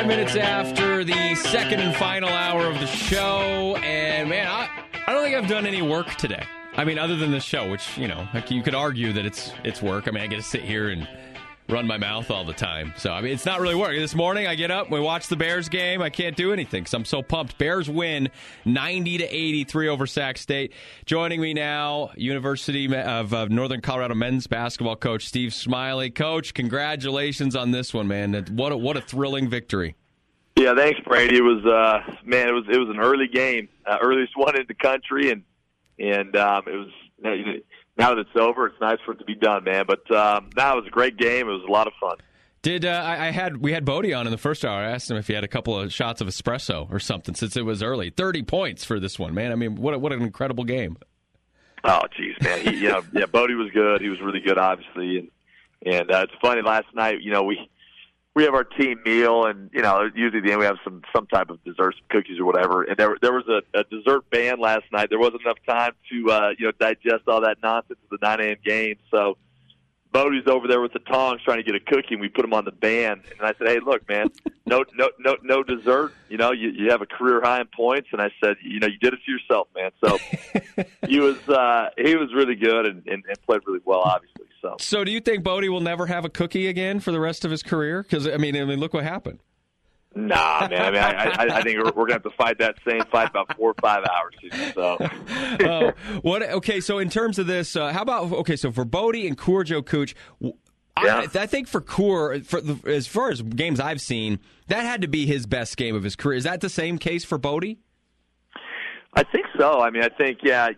5 minutes after the second and final hour of the show, and man, I don't think I've done any work today. I mean, other than the show, which, you know, like you could argue that it's work. I mean, I get to sit here and run my mouth all the time. So, I mean, it's not really work. This morning, I get up, we watch the Bears game. I can't do anything because I'm so pumped. Bears win 90-83 over Sac State. Joining me now, University of Northern Colorado men's basketball coach Steve Smiley. Coach, congratulations on this one, man. What a thrilling victory. Yeah, thanks, Brady. It was it was an early game, earliest one in the country, and it was. Now that it's over, it's nice for it to be done, man. But that was a great game. It was a lot of fun. We had Bodie on in the first hour. I asked him if he had a couple of shots of espresso or something since it was early. 30 points for this one, man. I mean, what an incredible game. Oh, geez, man. Bodie was good. He was really good, obviously. And it's funny. Last night, we have our team meal, and usually at the end we have some type of dessert, some cookies or whatever. And there was a dessert ban last night. There wasn't enough time to digest all that nonsense of the 9 a.m. game. So Bodie's over there with the tongs trying to get a cookie, and we put him on the ban. And I said, "Hey, look, man, no dessert. You have a career high in points." And I said, "You did it to yourself, man." So he was really good and played really well, obviously. So do you think Bodie will never have a cookie again for the rest of his career? Because, I mean, look what happened. Nah, man. I mean, I think we're going to have to fight that same fight about 4 or 5 hours. So. Okay, so in terms of this, how about, so for Bodie and Kur Jokuc, I think for Kur, as far as games I've seen, that had to be his best game of his career. Is that the same case for Bodie? I think so. I mean, I think,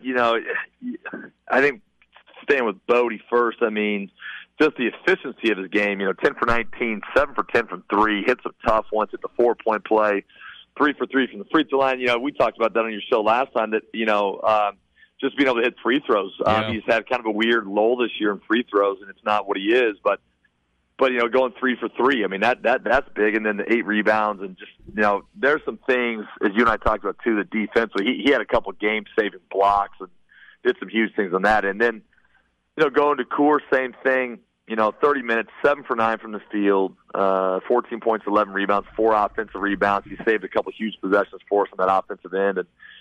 I think staying with Bodie first, I mean, just the efficiency of his game, 10 for 19, 7 for 10 from 3, hit some tough ones at the 4-point play, 3 for 3 from the free throw line. We talked about that on your show last time, that, just being able to hit free throws. He's had kind of a weird lull this year in free throws, and it's not what he is, but going 3 for 3, I mean, that's big. And then the 8 rebounds, and just, there's some things, as you and I talked about too, that defensively, he had a couple game-saving blocks and did some huge things on that. And then, going to Kur, same thing, 30 minutes, 7 for 9 from the field, 14 points, 11 rebounds, 4 offensive rebounds. He saved a couple huge possessions for us on that offensive end.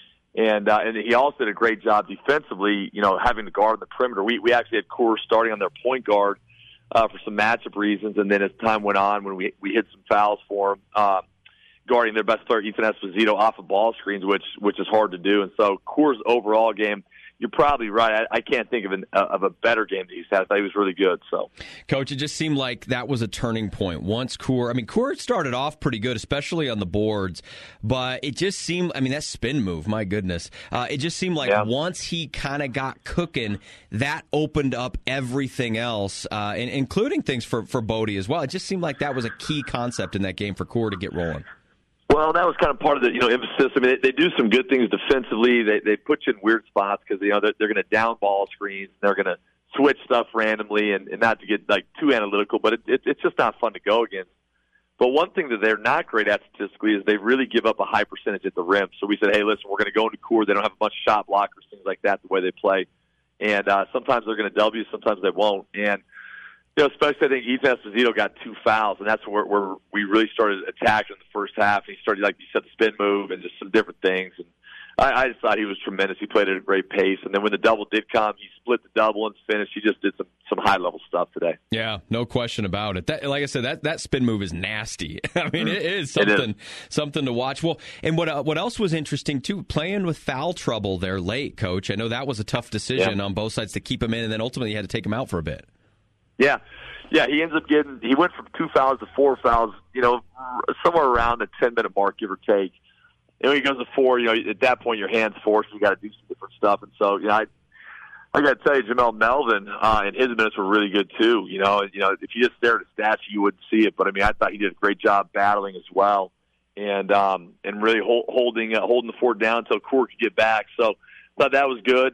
And he also did a great job defensively, having to guard the perimeter. We actually had Kur starting on their point guard for some matchup reasons, and then as time went on, when we hit some fouls for him, guarding their best player, Ethan Esposito, off of ball screens, which is hard to do. And so Kur's overall game, you're probably right. I can't think of a better game that he's had. I thought he was really good. So, Coach, it just seemed like that was a turning point. Once Kur started off pretty good, especially on the boards, but it just seemed, that spin move, my goodness. It just seemed like once he kind of got cooking, that opened up everything else, including things for Bodie as well. It just seemed like that was a key concept in that game for Kur to get rolling. Well, that was kind of part of the emphasis. I mean, they do some good things defensively. They put you in weird spots because they're going to down ball screens. They're going to switch stuff randomly, and not to get too analytical, but it's just not fun to go against. But one thing that they're not great at statistically is they really give up a high percentage at the rim. So we said, hey, listen, we're going to go into Kur. They don't have a bunch of shot blockers, things like that, the way they play. And sometimes they're going to W, sometimes they won't. And especially I think Ethan Esposito got 2 fouls, and that's where we really started attacking in the first half. And he started, like you said, the spin move and just some different things. And I just thought he was tremendous. He played at a great pace. And then when the double did come, he split the double and finished. He just did some high-level stuff today. Yeah, no question about it. Like I said, that spin move is nasty. I mean, it is something to watch. Well, and what else was interesting, too, playing with foul trouble there late, Coach. I know that was a tough decision on both sides to keep him in, and then ultimately you had to take him out for a bit. Yeah, he ends up he went from 2 fouls to 4 fouls, somewhere around the 10-minute mark, give or take. And when he goes to 4, at that point your hand's forced. You got to do some different stuff. And so, I got to tell you, Jamel Melvin and his minutes were really good too. If you just stared at stats, you wouldn't see it. But I thought he did a great job battling as well, and really holding the fort down until Kur could get back. So I thought that was good.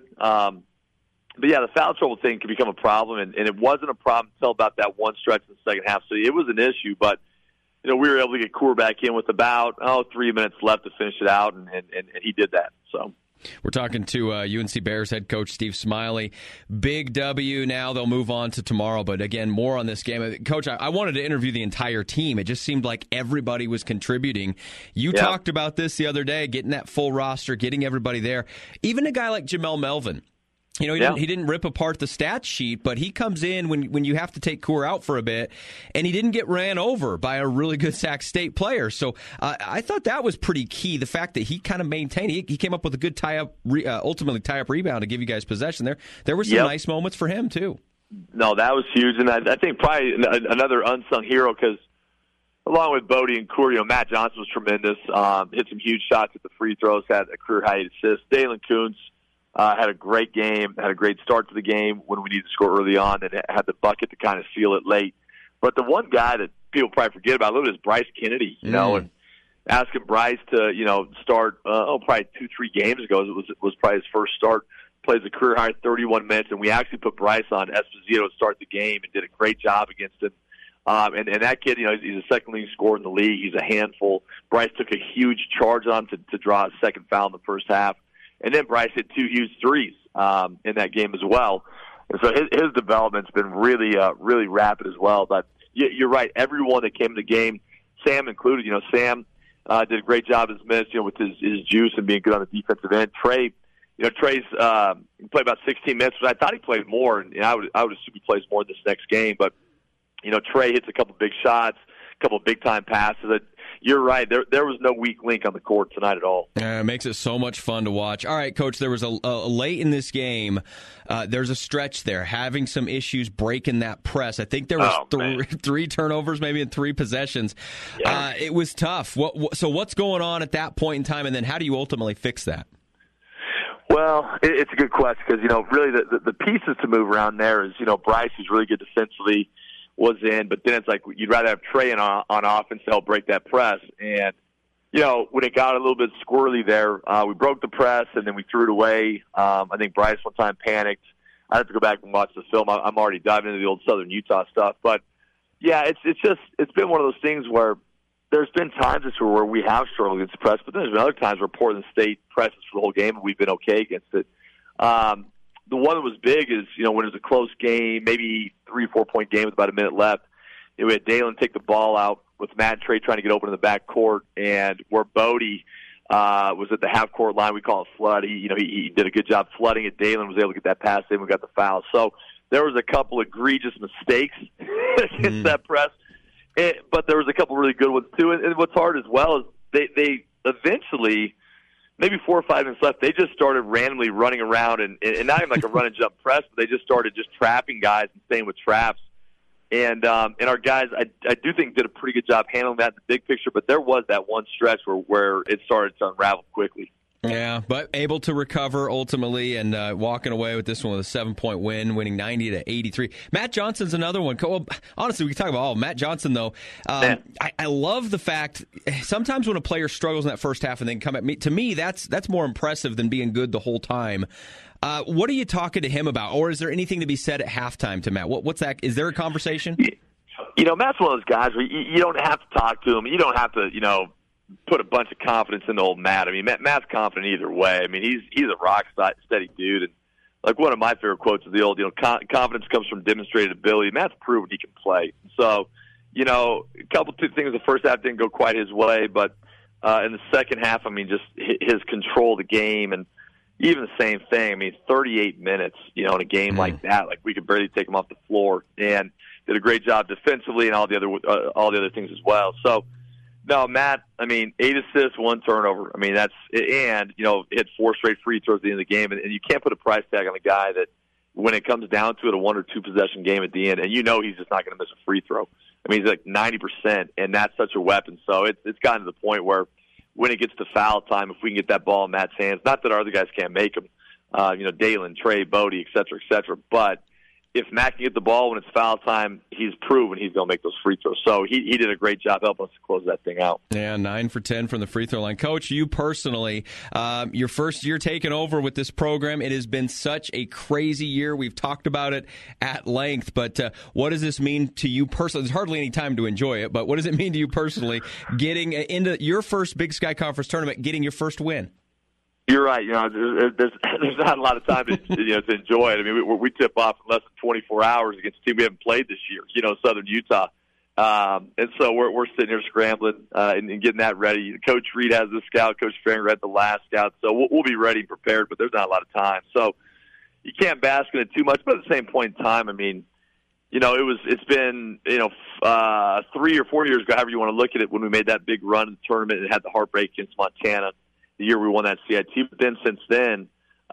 But, the foul trouble thing could become a problem, and it wasn't a problem until about that one stretch in the second half. So it was an issue, but, we were able to get Kur back in with about 3 minutes left to finish it out, and he did that. So We're talking to UNC Bears head coach Steve Smiley. Big W now. They'll move on to tomorrow. But again, more on this game. Coach, I wanted to interview the entire team. It just seemed like everybody was contributing. You talked about this the other day, getting that full roster, getting everybody there. Even a guy like Jamel Melvin. You know, he didn't rip apart the stat sheet, but he comes in when you have to take Coor out for a bit, and he didn't get ran over by a really good Sac State player. So I thought that was pretty key, the fact that he kind of maintained. He came up with a good ultimately tie-up rebound to give you guys possession there. There were some nice moments for him, too. No, that was huge, and I think probably another unsung hero because along with Bodie and Coor, Matt Johnson was tremendous, hit some huge shots at the free throws, had a career-high assist. Dalen Kuntz had a great game, had a great start to the game when we needed to score early on, and had the bucket to kind of seal it late. But the one guy that people probably forget about a little bit is Bryce Kennedy, and asking Bryce to, start, probably 2-3 games ago, it was probably his first start, plays a career-high 31 minutes, and we actually put Bryce on Esposito to start the game and did a great job against him. And that kid, he's a second leading scorer in the league. He's a handful. Bryce took a huge charge on him to draw a second foul in the first half. And then Bryce hit 2 huge threes in that game as well. And so his development's been really, really rapid as well. But you're right. Everyone that came to the game, Sam included, Sam did a great job as minutes, with his juice and being good on the defensive end. Trey's played about 16 minutes, but I thought he played more. And I would assume he plays more in this next game. But, Trey hits a couple big shots, a couple big time passes. You're right. There was no weak link on the court tonight at all. It makes it so much fun to watch. All right, Coach, there was a late in this game, there's a stretch there, having some issues breaking that press. I think there was three turnovers maybe in 3 possessions. Yeah. It was tough. So what's going on at that point in time, and then how do you ultimately fix that? Well, it's a good question because, really the pieces to move around there is, Bryce, who's really good defensively, was in, but then it's like you'd rather have Trey on offense to help break that press. And, when it got a little bit squirrely there, we broke the press and then we threw it away. I think Bryce one time panicked. I have to go back and watch the film. I'm already diving into the old Southern Utah stuff. But, yeah, it's been one of those things where there's been times this year where we have struggled against the press, but then there's been other times where Portland State presses for the whole game and we've been okay against it. The one that was big is, when it was a close game, maybe 3 or 4 point game with about a minute left, we had Dalen take the ball out with Matt and Trey trying to get open in the back court, and where Bodie was at the half court line, we call it flood. He did a good job flooding it. Dalen was able to get that pass in. We got the foul. So there was a couple egregious mistakes against that press, but there was a couple really good ones too. And what's hard as well is they eventually, maybe 4 or 5 minutes left, they just started randomly running around and not even like a run and jump press, but they just started just trapping guys and staying with traps. And our guys, I do think, did a pretty good job handling that in the big picture, but there was that one stretch where it started to unravel quickly. Yeah, but able to recover ultimately and walking away with this one with a 7-point win, winning 90-83. Matt Johnson's another one. Well, honestly, we can talk about Matt Johnson, though. I love the fact sometimes when a player struggles in that first half and then come at me, to me, that's more impressive than being good the whole time. What are you talking to him about? Or is there anything to be said at halftime to Matt? What's that? Is there a conversation? Matt's one of those guys where you don't have to talk to him. You don't have to, put a bunch of confidence into old Matt. I mean, Matt's confident either way. I mean, he's a rock steady dude. And like one of my favorite quotes is the old, confidence comes from demonstrated ability. Matt's proven he can play. So, a couple 2 things. The first half didn't go quite his way, but in the second half, I mean, just his control of the game and even the same thing. I mean, 38 minutes, in a game like that, like we could barely take him off the floor, and did a great job defensively and all the other things as well. So, no, Matt, I mean, 8 assists, 1 turnover. I mean, hit 4 straight free throws at the end of the game, and you can't put a price tag on a guy that, when it comes down to it, a 1 or 2 possession game at the end, and he's just not going to miss a free throw. I mean, he's like 90%, and that's such a weapon. So it's gotten to the point where when it gets to foul time, if we can get that ball in Matt's hands, not that our other guys can't make them, Dalen, Trey, Bodie, et cetera, but if Matt can get the ball when it's foul time, he's proven he's going to make those free throws. So he did a great job helping us to close that thing out. Yeah, 9 for 10 from the free throw line. Coach, you personally, your first year taking over with this program, it has been such a crazy year. We've talked about it at length, but what does this mean to you personally? There's hardly any time to enjoy it, but what does it mean to you personally getting into your first Big Sky Conference tournament, getting your first win? You're right. There's not a lot of time to to enjoy it. I mean, we tip off in less than 24 hours against a team we haven't played this year. Southern Utah, and so we're sitting here scrambling and getting that ready. Coach Reed has the scout. Coach Farringer had the last scout, so we'll be ready and prepared. But there's not a lot of time, so you can't bask in it too much. But at the same point in time, I mean, it's been 3 or 4 years ago, however you want to look at it, when we made that big run in the tournament and had the heartbreak against Montana. The year we won that CIT. But then since then,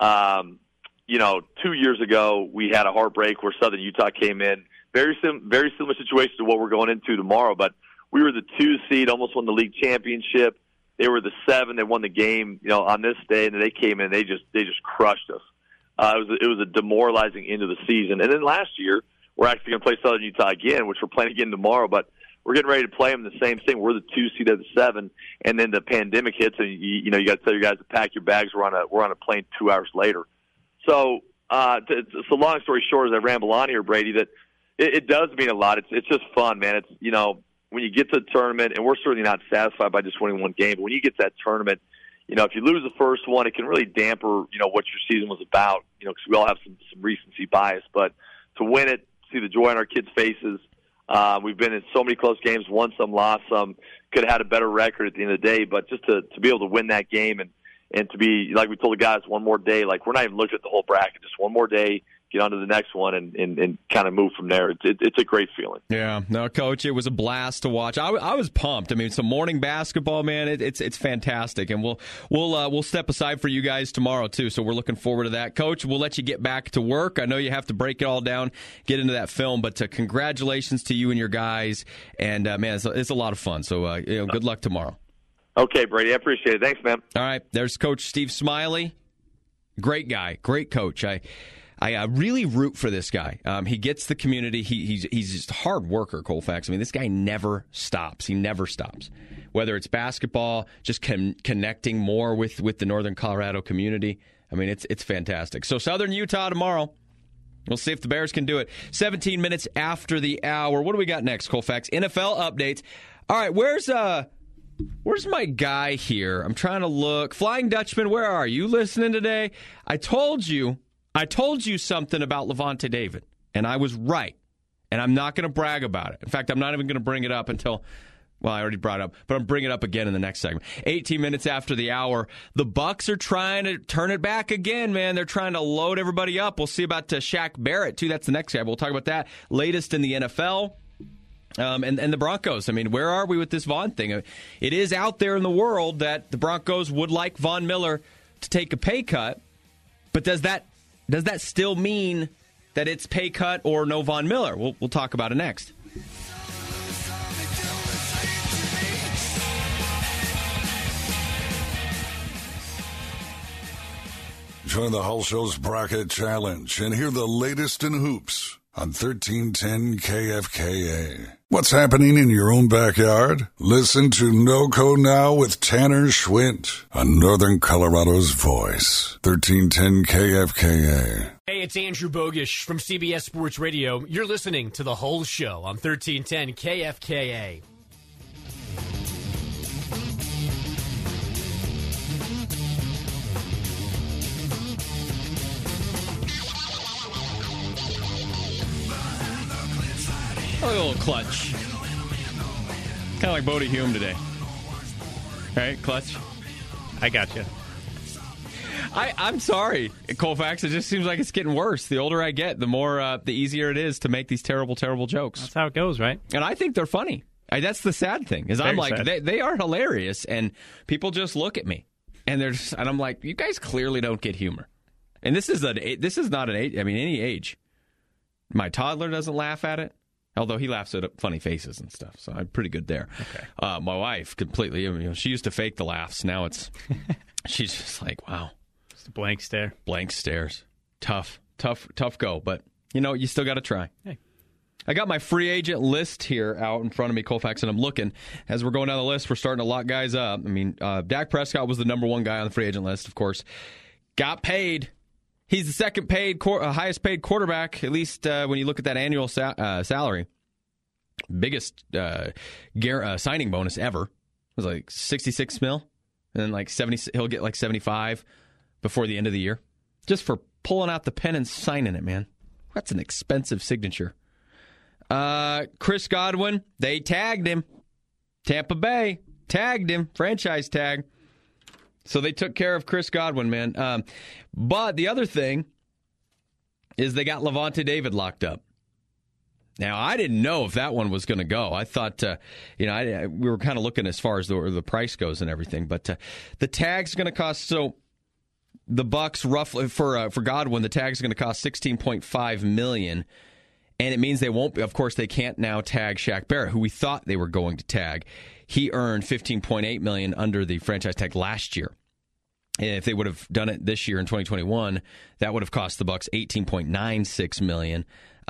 2 years ago, we had a heartbreak where Southern Utah came in. Very similar situation to what we're going into tomorrow. But we were the 2 seed, almost won the league championship. They were the 7. They won the game, on this day, and then they came in. They just crushed us. It was a demoralizing end of the season. And then last year, we're actually going to play Southern Utah again, which we're playing again tomorrow. But we're getting ready to play them the same thing. We're the 2 seed of the 7, and then the pandemic hits, and you got to tell your guys to pack your bags. We're on a plane 2 hours later. So, so long story short, as I ramble on here, Brady, that it does mean a lot. It's just fun, man. It's when you get to the tournament, and we're certainly not satisfied by just winning one game, but when you get to that tournament, if you lose the first one, it can really damper what your season was about. Because we all have some recency bias, but to win it, see the joy on our kids' faces. We've been in so many close games, won some, lost some, could have had a better record at the end of the day, but just to be able to win that game and to be, like we told the guys, one more day, like we're not even looking at the whole bracket, just one more day, get on to the next one and kind of move from there. It's a great feeling. Yeah, no, Coach, it was a blast to watch. I was pumped. I mean, some morning basketball, man. It's fantastic, and we'll step aside for you guys tomorrow too. So we're looking forward to that, Coach. We'll let you get back to work. I know you have to break it all down, get into that film, but congratulations to you and your guys. And man, it's a lot of fun. So good luck tomorrow. Okay, Brady, I appreciate it. Thanks, man. All right, there's Coach Steve Smiley. Great guy, great coach. I really root for this guy. He gets the community. He's just a hard worker, Colfax. I mean, this guy never stops. He never stops. Whether it's basketball, just connecting more with the Northern Colorado community. I mean, it's fantastic. So Southern Utah tomorrow. We'll see if the Bears can do it. 17 minutes after the hour. What do we got next, Colfax? NFL updates. All right, where's my guy here? I'm trying to look. Flying Dutchman, where are you listening today? I told you something about Levante David, and I was right. And I'm not going to brag about it. In fact, I'm not even going to bring it up until, well, I already brought it up, but I'm bringing it up again in the next segment. 18 minutes after the hour, the Bucs are trying to turn it back again, man. They're trying to load everybody up. We'll see about Shaq Barrett, too. That's the next guy. We'll talk about that. Latest in the NFL. And the Broncos. I mean, where are we with this Von thing? It is out there in the world that the Broncos would like Von Miller to take a pay cut, but does that still mean that it's pay cut or no Von Miller? We'll talk about it next. Join the Hull Show's Bracket Challenge and hear the latest in hoops on 1310 KFKA. What's happening in your own backyard? Listen to NoCo Now with Tanner Schwint on Northern Colorado's voice. 1310 KFKA. Hey, it's Andrew Bogish from CBS Sports Radio. You're listening to The Whole Show on 1310 KFKA. A little clutch. Kind of like Bodie Hume today. Right, clutch? I got you. I'm sorry, Colfax. It just seems like it's getting worse. The older I get, the more, the easier it is to make these terrible, terrible jokes. That's how it goes, right? And I think they're funny. That's the sad thing. Is I'm like, they are hilarious, and people just look at me, and and I'm like, you guys clearly don't get humor. And this is not an age. I mean, any age. My toddler doesn't laugh at it. Although he laughs at funny faces and stuff, so I'm pretty good there. Okay. My wife completely. I mean, she used to fake the laughs. Now she's just like, wow, just a blank stare. Blank stares. Tough go. But you still got to try. Hey. I got my free agent list here out in front of me, Colfax, and I'm looking. As we're going down the list, we're starting to lock guys up. I mean, Dak Prescott was the number one guy on the free agent list, of course. Got paid. He's the second highest paid quarterback, at least when you look at that annual salary. Biggest signing bonus ever. It was like $66 million. and then like 70. He'll get like 75 before the end of the year, just for pulling out the pen and signing it, man. That's an expensive signature. Chris Godwin, they tagged him. Tampa Bay tagged him, franchise tag. So they took care of Chris Godwin, man. But the other thing is they got Lavonte David locked up. Now, I didn't know if that one was going to go. I thought, we were kind of looking as far as the price goes and everything. But the tag's going to cost, so the Bucks roughly, for Godwin, the tag's going to cost $16.5 million. And it means they won't, of course, they can't now tag Shaq Barrett, who we thought they were going to tag. He earned $15.8 million under the franchise tag last year. And if they would have done it this year in 2021, that would have cost the Bucks $18.96 million.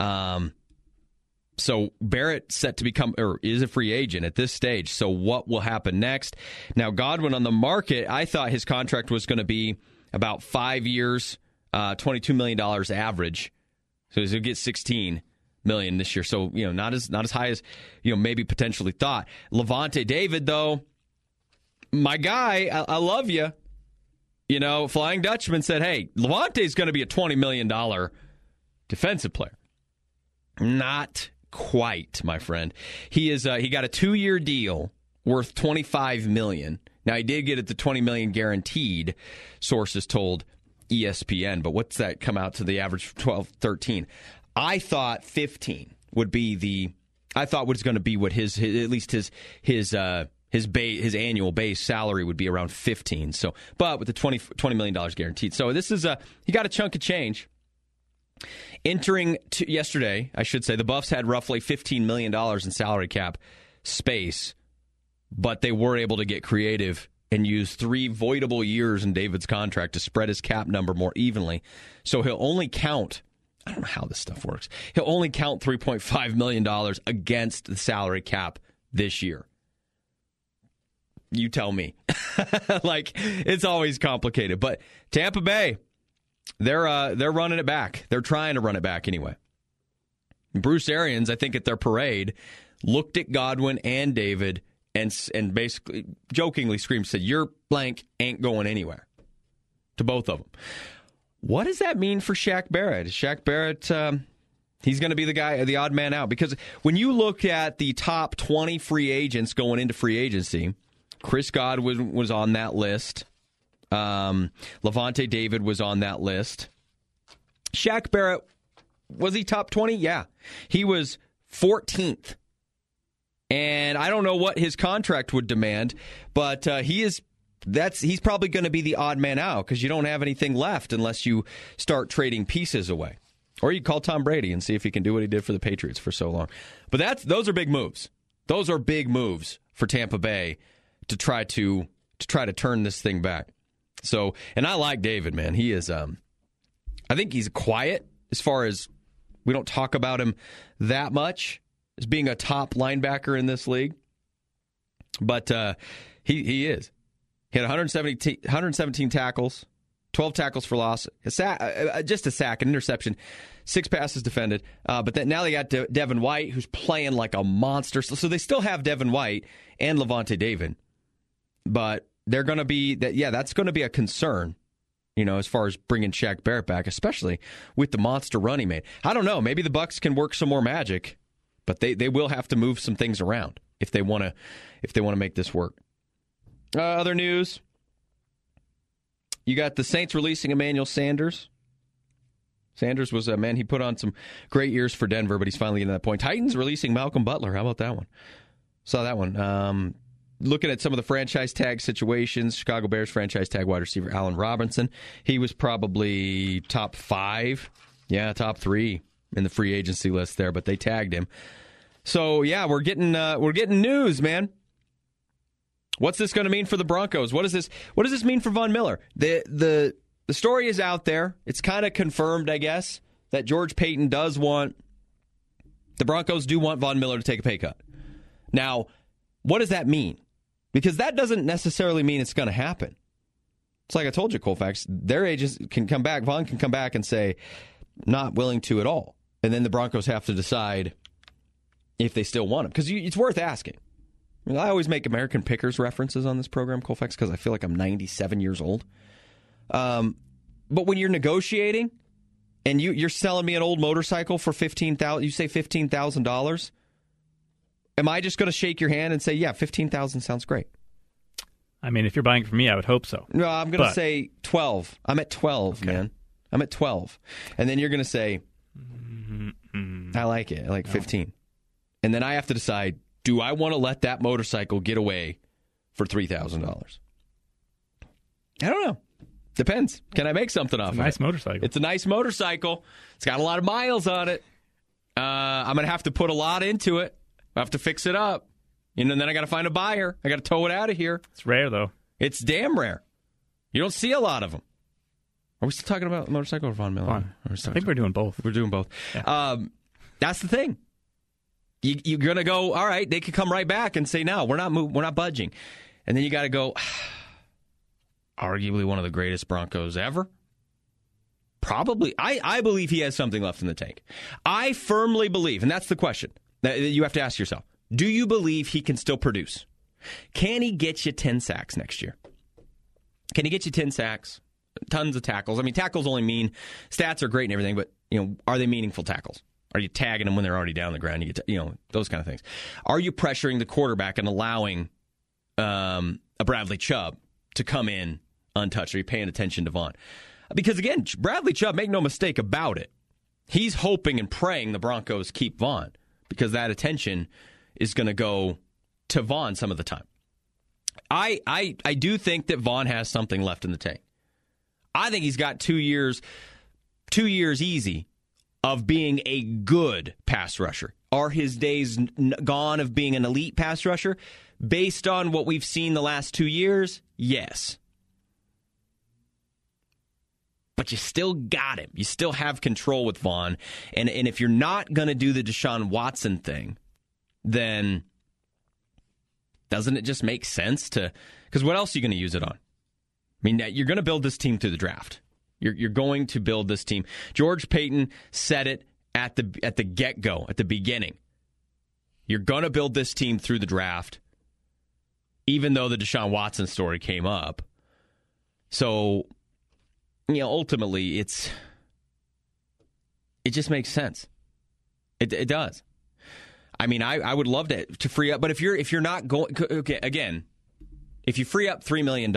So Barrett set to become, or is a free agent at this stage. So what will happen next? Now, Godwin on the market, I thought his contract was going to be about 5 years, $22 million average. So he'll get $16 million this year. So, not as high as, maybe potentially thought. Lavonte David, though, my guy, I love you. Flying Dutchman said, hey, Lavante's going to be a $20 million defensive player. Not quite, my friend. He got a 2-year deal worth $25 million. Now, he did get it the $20 million guaranteed, sources told ESPN. But what's that come out to the average 12, 13? I thought 15 would be was going to be what his annual base salary would be around 15. So, but with the $20 million guaranteed. So this is he got a chunk of change. Entering yesterday, I should say, the Buffs had roughly $15 million in salary cap space, but they were able to get creative and use 3 voidable years in David's contract to spread his cap number more evenly. So he'll only count, I don't know how this stuff works, he'll only count $3.5 million against the salary cap this year. You tell me. It's always complicated. But Tampa Bay, they're running it back. They're trying to run it back anyway. Bruce Arians, I think at their parade, looked at Godwin and David and basically jokingly said, your blank ain't going anywhere, to both of them. What does that mean for Shaq Barrett? Shaq Barrett, he's going to be the odd man out. Because when you look at the top 20 free agents going into free agency, Chris Godwin was on that list. Lavonte David was on that list. Shaq Barrett, was he top 20? Yeah. He was 14th. And I don't know what his contract would demand, but he's probably going to be the odd man out because you don't have anything left unless you start trading pieces away. Or you call Tom Brady and see if he can do what he did for the Patriots for so long. But those are big moves. Those are big moves for Tampa Bay to try to turn this thing back. So, and I like David, man. He is, I think he's quiet as far as we don't talk about him that much as being a top linebacker in this league. But he is. He had 117 tackles, 12 tackles for loss, just a sack, an interception, 6 passes defended. But then now they got Devin White, who's playing like a monster. So they still have Devin White and Lavonte David. But they're going to be that's going to be a concern, as far as bringing Shaq Barrett back, especially with the monster run he made. I don't know. Maybe the Bucs can work some more magic, but they will have to move some things around if they want to make this work. Other news: you got the Saints releasing Emmanuel Sanders. Sanders was a man. He put on some great years for Denver, but he's finally getting to that point. Titans releasing Malcolm Butler. How about that one? Saw that one. Looking at some of the franchise tag situations, Chicago Bears franchise tag wide receiver Allen Robinson. He was probably top 5, top 3 in the free agency list there, but they tagged him. So we're getting news, man. What's this going to mean for the Broncos? What does this mean for Von Miller? The story is out there. It's kind of confirmed, I guess, that George Paton the Broncos do want Von Miller to take a pay cut. Now, what does that mean? Because that doesn't necessarily mean it's going to happen. It's like I told you, Colfax, their agents can come back, Von can come back and say, not willing to at all. And then the Broncos have to decide if they still want him. Because it's worth asking. I always make American Pickers references on this program, Colfax, because I feel like I'm 97 years old. But when you're negotiating and you're selling me an old motorcycle for $15,000, you say $15,000. Am I just going to shake your hand and say, yeah, $15,000 sounds great? I mean, if you're buying from me, I would hope so. No, I'm going to say 12. I'm at 12, okay. Man. I'm at 12. And then you're going to say, I like it. I like 15. And then I have to decide, do I want to let that motorcycle get away for $3,000? I don't know. Depends. Can I make something off of it? Nice motorcycle. It's a nice motorcycle. It's got a lot of miles on it. I'm going to have to put a lot into it. I have to fix it up. And then I got to find a buyer. I got to tow it out of here. It's rare, though. It's damn rare. You don't see a lot of them. Are we still talking about motorcycle or Von Miller? I think we're doing both. We're doing both. Yeah. That's the thing. You're going to go, all right, they could come right back and say, no, we're not budging. And then you got to go, arguably one of the greatest Broncos ever. Probably. I believe he has something left in the tank. I firmly believe, and that's the question that you have to ask yourself. Do you believe he can still produce? Can he get you 10 sacks next year? Can he get you 10 sacks? Tons of tackles. I mean, tackles only mean stats are great and everything, but are they meaningful tackles? Are you tagging them when they're already down the ground? You get those kind of things. Are you pressuring the quarterback and allowing a Bradley Chubb to come in untouched? Are you paying attention to Vaughn? Because again, Bradley Chubb, make no mistake about it, he's hoping and praying the Broncos keep Vaughn because that attention is going to go to Vaughn some of the time. I do think that Vaughn has something left in the tank. I think he's got 2 years easy of being a good pass rusher. Are his days gone of being an elite pass rusher? Based on what we've seen the last 2 years, yes. But you still got him. You still have control with Vaughn. And if you're not going to do the Deshaun Watson thing, then doesn't it just make sense to... Because what else are you going to use it on? I mean, you're going to build this team through the draft. You're going to build this team. George Paton said it at the get-go, at the beginning. You're going to build this team through the draft, even though the Deshaun Watson story came up. So, ultimately, it just makes sense. It does. I mean, I would love to free up, but if you're not going, okay, again, if you free up $3 million,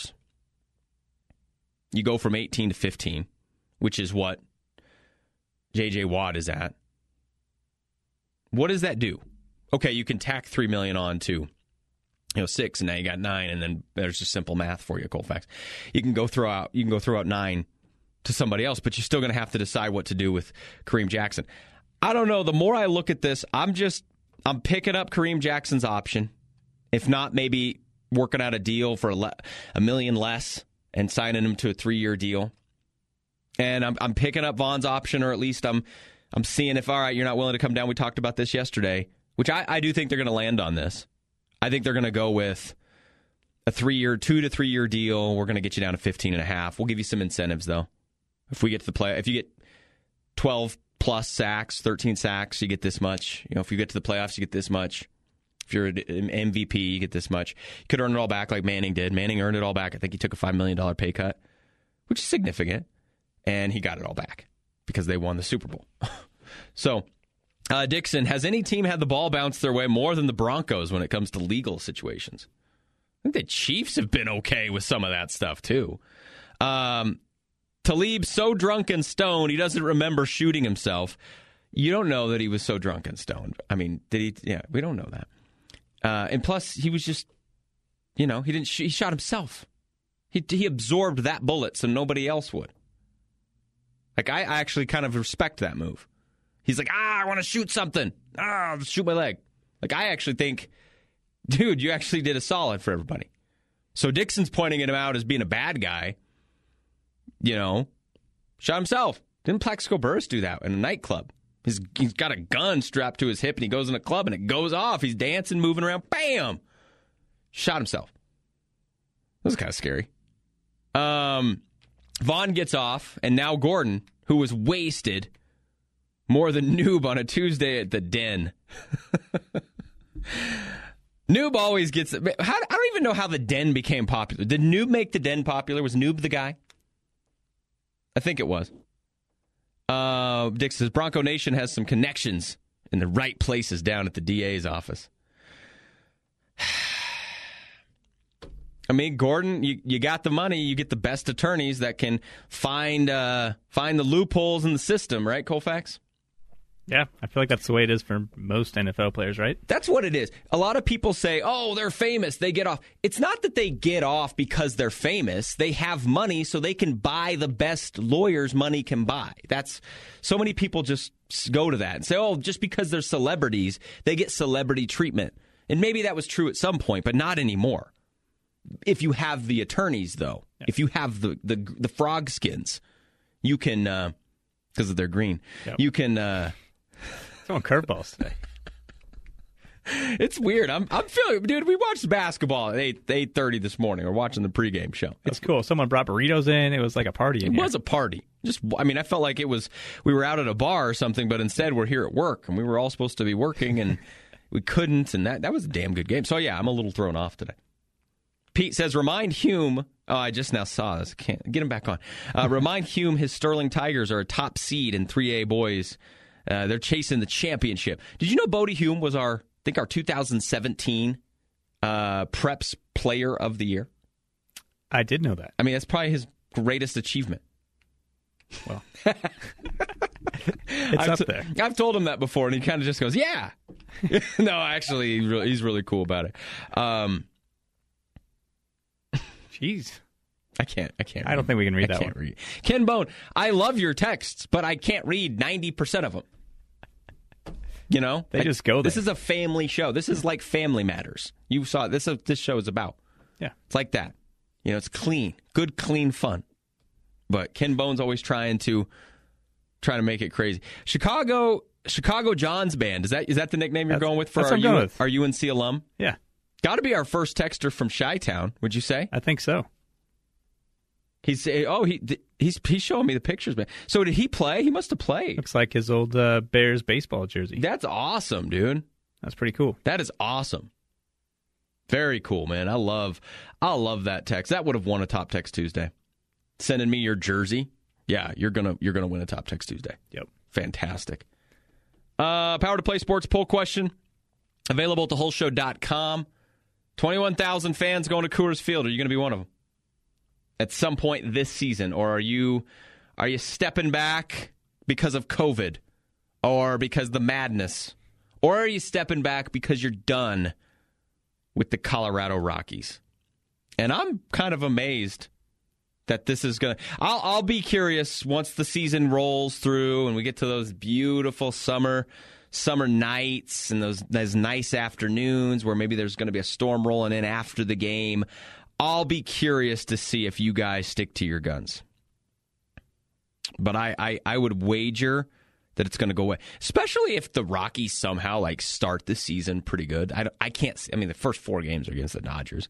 you go from 18 to 15, which is what J.J. Watt is at. What does that do? Okay, you can tack $3 million on to 6, and now you got 9, and then there's just simple math for you, Colfax. You can go throw out 9 to somebody else, but you're still going to have to decide what to do with Kareem Jackson. I don't know. The more I look at this, I'm picking up Kareem Jackson's option. If not, maybe working out a deal for $1 million less and signing him to a 3-year deal. And I'm picking up Vaughn's option, or at least I'm seeing if, all right, you're not willing to come down. We talked about this yesterday, which I do think they're going to land on this. I think they're going to go with a 2 to 3 year deal. We're going to get you down to 15.5. We'll give you some incentives, though. If we get to the play, if you get 12 plus sacks, 13 sacks, you get this much. If you get to the playoffs, you get this much. If you're an MVP, you get this much. You could earn it all back like Manning did. Manning earned it all back. I think he took a $5 million pay cut, which is significant. And he got it all back because they won the Super Bowl. So, Dixon, has any team had the ball bounce their way more than the Broncos when it comes to legal situations? I think the Chiefs have been okay with some of that stuff, too. Talib's so drunk and stoned, he doesn't remember shooting himself. You don't know that he was so drunk and stoned. I mean, did he? Yeah, we don't know that. And plus, he was just, he shot himself. He absorbed that bullet so nobody else would. Like, I actually kind of respect that move. He's like, I want to shoot something. I'll shoot my leg. Like, I actually think, dude, you actually did a solid for everybody. So Dixon's pointing him out as being a bad guy. Shot himself. Didn't Plaxico Burress do that in a nightclub? He's got a gun strapped to his hip, and he goes in a club, and it goes off. He's dancing, moving around. Bam! Shot himself. That was kind of scary. Vaughn gets off, and now Gordon, who was wasted more than noob on a Tuesday at the Den. Noob always gets. I don't even know how the Den became popular. Did Noob make the Den popular? Was Noob the guy? I think it was. Dick says Bronco Nation has some connections in the right places down at the DA's office. I mean, Gordon, you got the money. You get the best attorneys that can find the loopholes in the system, right, Colfax? Yeah, I feel like that's the way it is for most NFL players, right? That's what it is. A lot of people say, oh, they're famous, they get off. It's not that they get off because they're famous. They have money, so they can buy the best lawyers money can buy. That's so many people just go to that and say, oh, just because they're celebrities, they get celebrity treatment. And maybe that was true at some point, but not anymore. If you have the attorneys, though, if you have the frog skins, you can, because they're green, you can... Throwing curveballs today. It's weird. I'm feeling, dude. We watched basketball at 8:30 this morning. We're watching the pregame show. It's cool. Someone brought burritos in. It was like a party. It was a party. I felt like we were out at a bar or something, but instead we're here at work, and we were all supposed to be working, and we couldn't. And that was a damn good game. So yeah, I'm a little thrown off today. Pete says, remind Hume. Oh, I just now saw this. Can't get him back on. Remind Hume his Sterling Tigers are a top seed in 3A boys. They're chasing the championship. Did you know Bodie Hume was our 2017 Preps Player of the Year? I did know that. I mean, that's probably his greatest achievement. Well, it's up there. I've told him that before, and he kind of just goes, yeah. No, actually, he's really cool about it. Jeez. I can't. I don't think we can read that one. Read. Ken Bone, I love your texts, but I can't read 90% of them. You know? They just go there. This is a family show. This is like Family Matters. You saw it. This show is about. Yeah. It's like that. You know, it's clean. Good, clean fun. But Ken Bone's always trying to make it crazy. Chicago John's Band. Is that the nickname you're going with for our UNC alum? Yeah. Got to be our first texter from Chi-Town, would you say? I think so. He's showing me the pictures, man. So did he play? He must have played. Looks like his old Bears baseball jersey. That's awesome, dude. That's pretty cool. That is awesome. Very cool, man. I love that text. That would have won a Top Text Tuesday. Sending me your jersey. Yeah, you're gonna win a Top Text Tuesday. Yep. Fantastic. Power to Play Sports poll question available at thewholeshow.com. 21,000 fans going to Coors Field. Are you going to be one of them at some point this season, or are you stepping back because of COVID, or because of the madness, or are you stepping back because you're done with the Colorado Rockies? And I'm kind of amazed that this is going to... I'll be curious once the season rolls through and we get to those beautiful summer nights and those nice afternoons where maybe there's going to be a storm rolling in after the game. I'll be curious to see if you guys stick to your guns. But I would wager that it's going to go away, especially if the Rockies somehow start the season pretty good. I can't see. I mean, the first 4 games are against the Dodgers.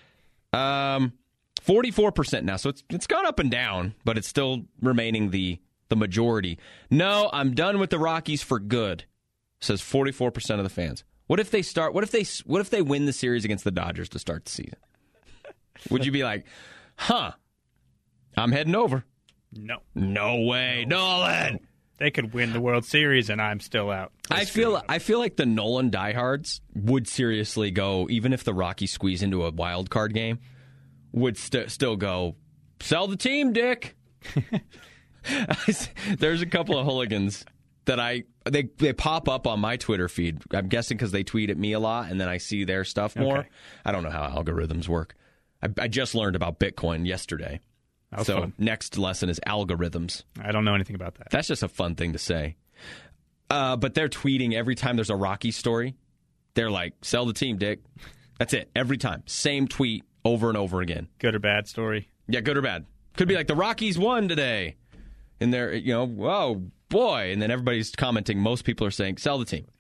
44% now, so it's gone up and down, but it's still remaining the majority. No, I'm done with the Rockies for good, says 44% of the fans. What if they win the series against the Dodgers to start the season? Would you be like, I'm heading over? No way, Nolan. They could win the World Series and I'm still out. I feel like the Nolan diehards would seriously go, even if the Rockies squeeze into a wild card game, would still go, sell the team, Dick. There's a couple of hooligans that they pop up on my Twitter feed. I'm guessing because they tweet at me a lot, and then I see their stuff more. Okay. I don't know how algorithms work. I just learned about Bitcoin yesterday. So fun. Next lesson is algorithms. I don't know anything about that. That's just a fun thing to say. But they're tweeting every time there's a Rocky story. They're like, sell the team, Dick. That's it. Every time. Same tweet over and over again. Good or bad story? Yeah, good or bad. Could be like the Rockies won today. And they're, oh, boy. And then everybody's commenting. Most people are saying, sell the team.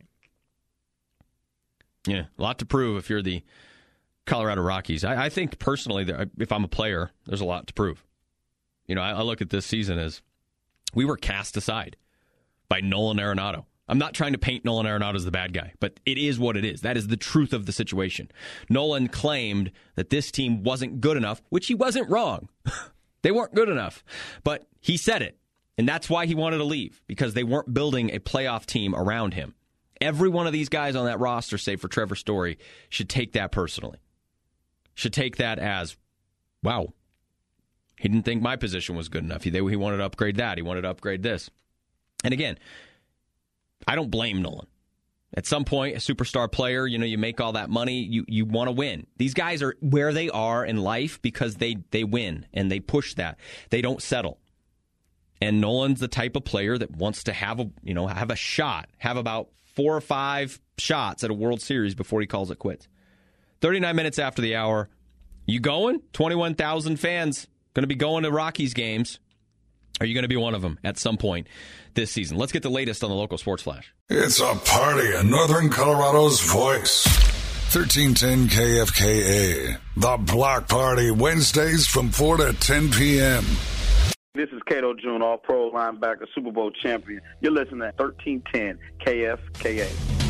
Yeah, a lot to prove if you're the Colorado Rockies. I think personally, if I'm a player, there's a lot to prove. I look at this season as we were cast aside by Nolan Arenado. I'm not trying to paint Nolan Arenado as the bad guy, but it is what it is. That is the truth of the situation. Nolan claimed that this team wasn't good enough, which he wasn't wrong. They weren't good enough, but he said it, and that's why he wanted to leave, because they weren't building a playoff team around him. Every one of these guys on that roster, save for Trevor Story, should take that personally. Should take that as, wow, he didn't think my position was good enough. He wanted to upgrade that. He wanted to upgrade this. And again, I don't blame Nolan. At some point, a superstar player, you make all that money, you want to win. These guys are where they are in life because they win, and they push that. They don't settle. And Nolan's the type of player that wants to have a shot, have about 4 or 5 shots at a World Series before he calls it quits. 39 minutes after the hour. You going? 21,000 fans going to be going to Rockies games. Are you going to be one of them at some point this season? Let's get the latest on the local sports flash. It's a party in Northern Colorado's voice. 1310 KFKA. The Block Party, Wednesdays from 4 to 10 p.m. This is Cato June, all-pro linebacker, Super Bowl champion. You're listening to 1310 KFKA.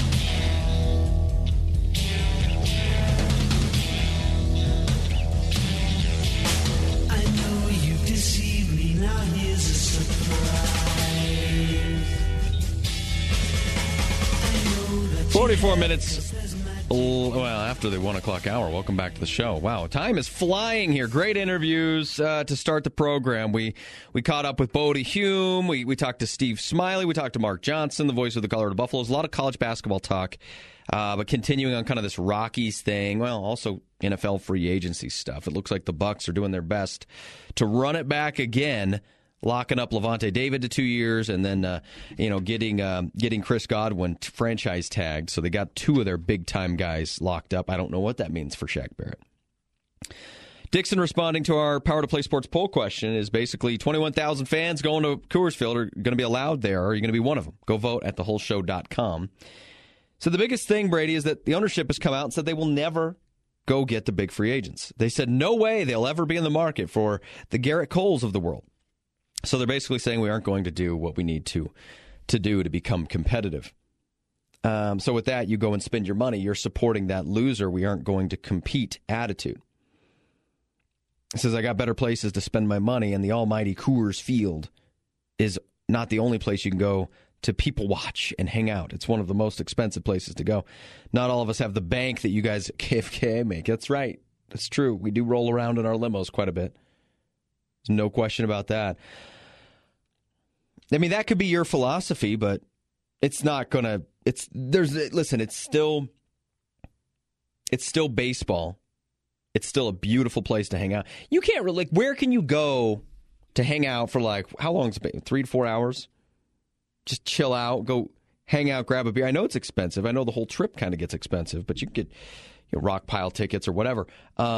I know you deceived me, now here's a surprise. 44 minutes. Well, after the 1 o'clock hour, welcome back to the show. Wow, time is flying here. Great interviews to start the program. We caught up with Bodie Hume. We talked to Steve Smiley. We talked to Mark Johnson, the voice of the Colorado Buffaloes. A lot of college basketball talk, but continuing on kind of this Rockies thing. Well, also NFL free agency stuff. It looks like the Bucks are doing their best to run it back again, locking up Levante David to 2 years, and then getting Chris Godwin franchise tagged. So they got 2 of their big time guys locked up. I don't know what that means for Shaq Barrett. Dixon responding to our Power to Play Sports poll question is basically 21,000 fans going to Coors Field are going to be allowed there. Or are you going to be one of them? Go vote at thewholeshow.com. So the biggest thing, Brady, is that the ownership has come out and said they will never go get the big free agents. They said no way they'll ever be in the market for the Garrett Coles of the world. So they're basically saying we aren't going to do what we need to do to become competitive. So with that, you go and spend your money. You're supporting that loser. We aren't going to compete attitude. It says, I got better places to spend my money, and the almighty Coors Field is not the only place you can go to people watch and hang out. It's one of the most expensive places to go. Not all of us have the bank that you guys at KFKA make. That's right. That's true. We do roll around in our limos quite a bit. There's no question about that. I mean, that could be your philosophy, but it's not going to, it's still baseball. It's still a beautiful place to hang out. You can't really, where can you go to hang out for how long has it been? 3 to 4 hours? Just chill out, go hang out, grab a beer. I know it's expensive. I know the whole trip kind of gets expensive, but you can get rock pile tickets or whatever.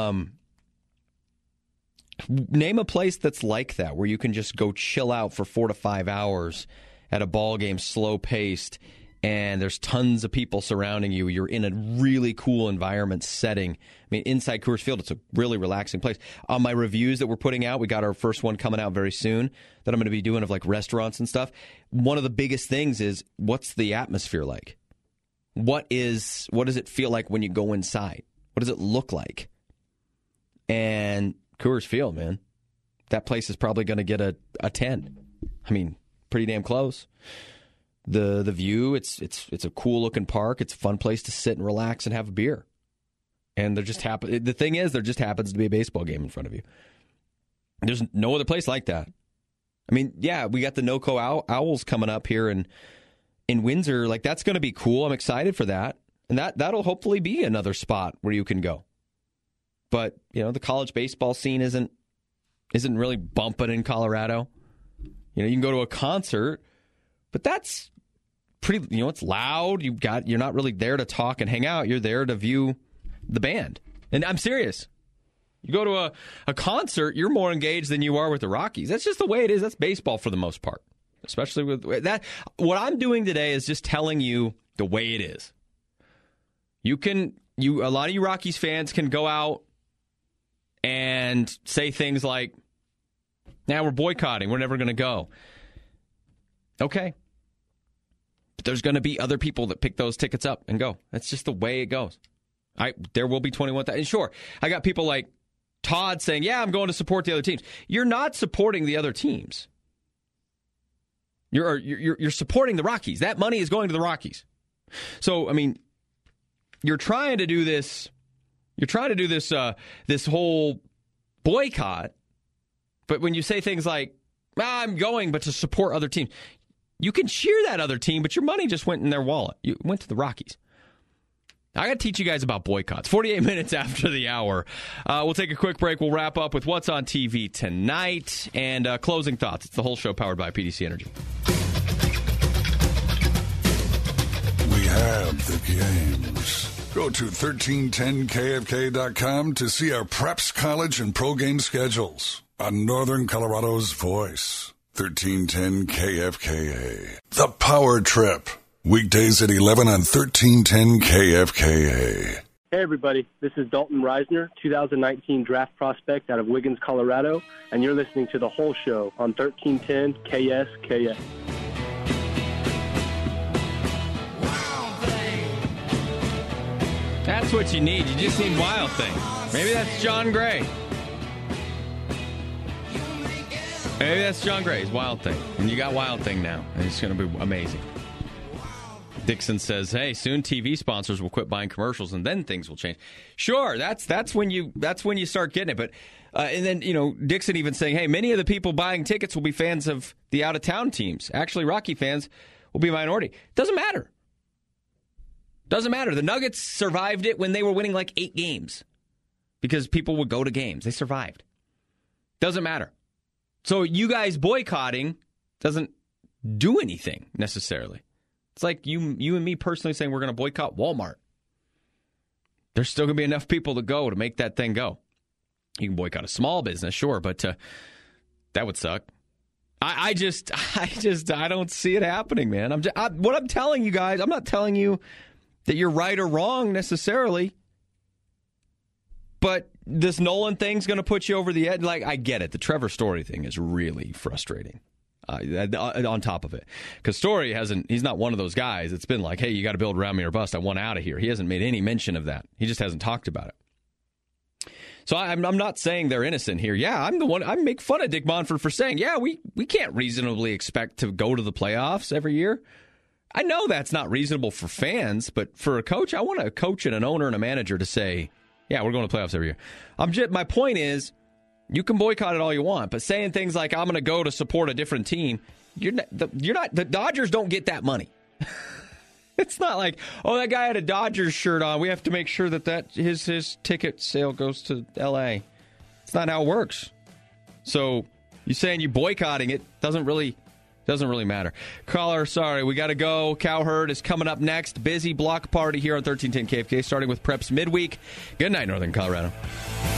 Name a place that's like that, where you can just go chill out for 4 to 5 hours at a ball game, slow paced, and there's tons of people surrounding you. You're in a really cool environment setting. I mean, inside Coors Field, it's a really relaxing place. On my reviews that we're putting out, we got our first one coming out very soon that I'm going to be doing of restaurants and stuff. One of the biggest things is, what's the atmosphere like? What does it feel like when you go inside? What does it look like? And Coors Field, man, that place is probably going to get a 10. I mean, pretty damn close. The view, it's a cool looking park. It's a fun place to sit and relax and have a beer. And the thing is, there just happens to be a baseball game in front of you. There's no other place like that. I mean, yeah, we got the NoCo Owls coming up here in Windsor. That's going to be cool. I'm excited for that. And that'll hopefully be another spot where you can go. But, the college baseball scene isn't really bumping in Colorado. You can go to a concert, but that's pretty, it's loud. You're not really there to talk and hang out. You're there to view the band. And I'm serious. You go to a concert, you're more engaged than you are with the Rockies. That's just the way it is. That's baseball for the most part, especially with that. What I'm doing today is just telling you the way it is. A lot of you Rockies fans can go out and say things like, now we're boycotting, we're never going to go. Okay. But there's going to be other people that pick those tickets up and go. That's just the way it goes. There will be 21,000. And sure, I got people like Todd saying, yeah, I'm going to support the other teams. You're not supporting the other teams. You're supporting the Rockies. That money is going to the Rockies. So, I mean, you're trying to do this. You're trying to do this this whole boycott. But when you say things like, I'm going, but to support other teams, you can cheer that other team, but your money just went in their wallet. You went to the Rockies. I got to teach you guys about boycotts. 48 minutes after the hour. We'll take a quick break. We'll wrap up with what's on TV tonight and closing thoughts. It's the whole show powered by PDC Energy. We have the games. Go to 1310kfk.com to see our preps, college, and pro game schedules on Northern Colorado's voice. 1310 KFKA. The Power Trip. Weekdays at 11 on 1310 KFKA. Hey, everybody. This is Dalton Reisner, 2019 draft prospect out of Wiggins, Colorado, and you're listening to The Whole Show on 1310 KSKA. That's what you need. You just need Wild Thing. Maybe that's John Gray. Maybe that's John Gray's Wild Thing. And you got Wild Thing now, and it's going to be amazing. Dixon says, hey, soon TV sponsors will quit buying commercials and then things will change. Sure, that's when you start getting it. But and then, Dixon even saying, hey, many of the people buying tickets will be fans of the out-of-town teams. Actually, Rocky fans will be a minority. Doesn't matter. Doesn't matter. The Nuggets survived it when they were winning like 8 games because people would go to games. They survived. Doesn't matter. So you guys boycotting doesn't do anything necessarily. It's like you and me personally saying we're going to boycott Walmart. There's still going to be enough people to go to make that thing go. You can boycott a small business, sure, but that would suck. I don't see it happening, man. What I'm telling you guys, I'm not telling you that you're right or wrong necessarily, but this Nolan thing's going to put you over the edge. Like, I get it. The Trevor Story thing is really frustrating. On top of it, because Story he's not one of those guys. It's been like, hey, you got to build around me or bust. I want out of here. He hasn't made any mention of that. He just hasn't talked about it. So I'm not saying they're innocent here. Yeah, I'm the one. I make fun of Dick Monfort for saying, yeah, we can't reasonably expect to go to the playoffs every year. I know that's not reasonable for fans, but for a coach, I want a coach and an owner and a manager to say, yeah, we're going to playoffs every year. My point is, you can boycott it all you want, but saying things like, I'm going to go to support a different team, the Dodgers don't get that money. It's not like, oh, that guy had a Dodgers shirt on. We have to make sure that his ticket sale goes to L.A. It's not how it works. So you saying you boycotting it doesn't really matter. Caller, sorry, we got to go. Cowherd is coming up next. Busy block party here on 1310 KFK, starting with Preps midweek. Good night, Northern Colorado.